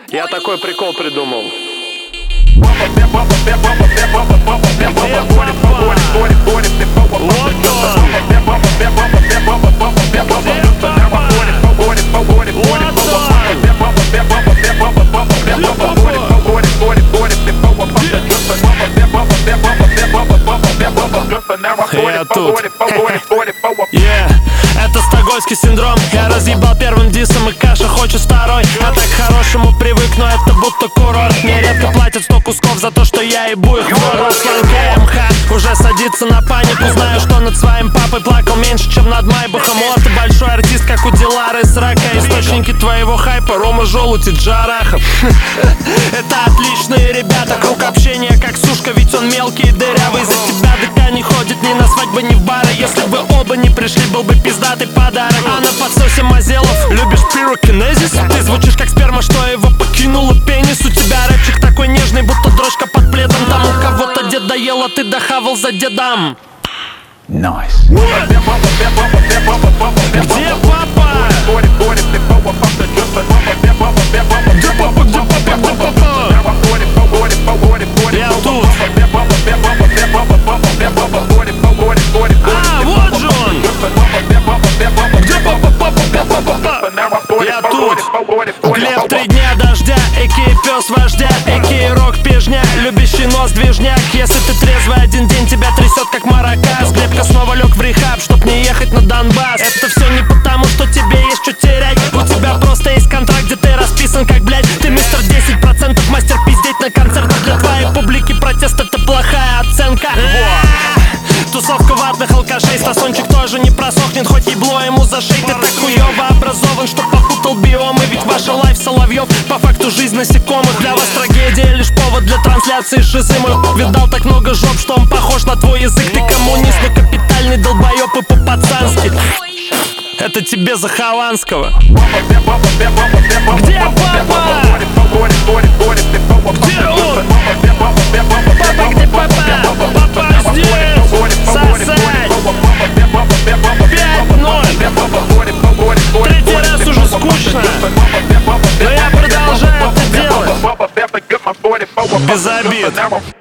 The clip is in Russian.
Я такой прикол придумал. Я тут. Это стокгольмский синдром. Я разъебал первым дисом, и каша хочет второй. А так к хорошему привык, но это будто курорт. Мне редко платят 100 кусков за то, что я ебу их в рот. КМХ уже садится на панику. Знаю, что над своим папой плакал меньше, чем над Майбахом. Вот ты большой артист, как у Дилары с Рака. Источники твоего хайпа: Рома Желудь и Джарахов. Это отличные ребята, круг общения как сушка, ведь он мелкий и дырявый. За тебя ДК не ходит ни на свадьбы, ни в бары. Если бы оба не пришли, был бы пиздатый подарок. А на подсосе Мазелов: любишь пирокинезис? Ты звучишь как сперма, что его покинула пенис. У тебя рэпчик такой нежный, будто дрожка под пледом. Там у кого-то дед доел, а ты дохавал за дедом. Nice. Где папа? Я тут. А, вот же он. Где папа? Я тут. Глеб 3 дня дождя, эки пес вождя, эки рок пижня, любящий нос движняк. Если ты трезвый, один день тебя трясет как маракас. Глебка снова лег в рехаб, чтоб не ехать на Донбасс. Это все не потому, что тебе есть что терять. У тебя просто есть контракт, где ты расписан как, блядь, ты мистер 10%, мастер пиздеть на концертах. Для твоей публики протест — это плохая оценка. Тусовка ватных алкашей, стасончик тоже не просохнет, хоть ебло ему за шею. Ты так хуёво образован, что попутал биомы. Ведь ваша лайф Соловьев по факту жизнь насекомых. Для вас трагедия лишь повод для трансляции шизы. Мой видал так много жоп, что он похож на твой язык. Ты коммунист, но капитальный долбоёб и по-пацански. Это тебе за Хованского. Где папа? Где он? Папа, где папа? Папа здесь. Сосать. 5-0. Третий раз уже скучно, но я продолжаю это делать. Без обид.